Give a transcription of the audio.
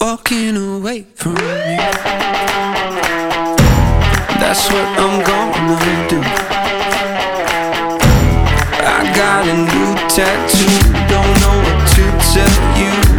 walking away from you. That's what I'm gonna do. I got a new tattoo, don't know what to tell you.